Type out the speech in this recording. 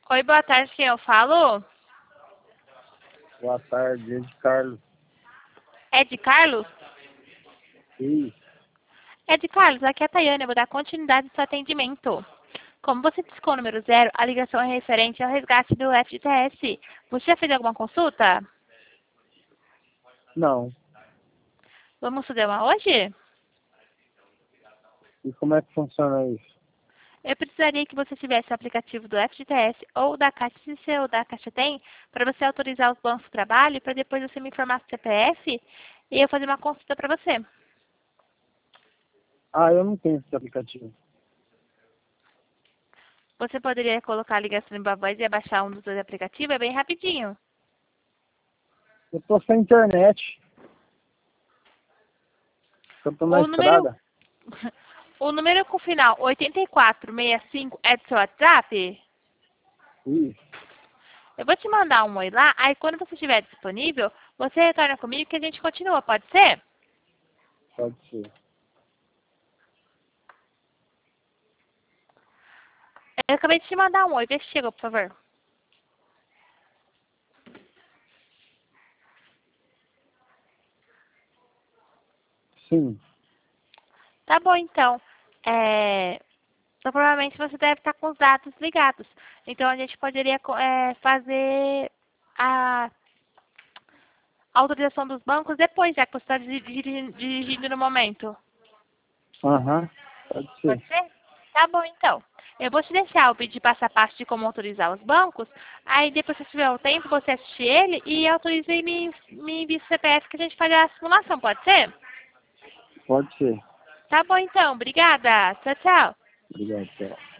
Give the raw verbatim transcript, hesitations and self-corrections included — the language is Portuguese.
Oi, boa tarde, quem eu falo? Boa tarde, é de Carlos. É de Carlos? Isso. É de Carlos, aqui é a Tayane, eu vou dar continuidade ao seu atendimento. Como você discou o número zero, a ligação é referente ao resgate do F G T S. Você já fez alguma consulta? Não. Vamos fazer uma hoje? E como é que funciona isso? Eu precisaria que você tivesse o aplicativo do F G T S ou da Caixa C C ou da Caixa Tem para você autorizar os bancos de trabalho para depois você me informar o C P F e eu fazer uma consulta para você. Ah, eu não tenho esse aplicativo. Você poderia colocar a ligação em Babóis e abaixar um dos dois aplicativos? É bem rapidinho. Eu tô sem internet. Eu tô na O número, estrada. o número com final oitenta e quatro sessenta e cinco é do seu WhatsApp? Isso, Eu vou te mandar um oi lá, aí quando você estiver disponível, você retorna comigo que a gente continua, pode ser? pode ser. Eu acabei de te mandar um oi, vê se chegou, por favor. Sim, Tá bom, então. É... Então, provavelmente você deve estar com os dados ligados. Então, a gente poderia co- é, fazer a autorização dos bancos depois, já que você está dirigindo, dirigindo no momento. aham, pode ser. Pode ser? Tá bom, então. Eu vou te deixar o vídeo passo a passo de como autorizar os bancos. Aí, depois, se tiver o tempo, você assiste ele e autoriza e me, me envia o C P F que a gente faz a simulação, pode ser? Pode ser. Tá bom, então. Obrigada. Tchau, tchau. Obrigado, tchau.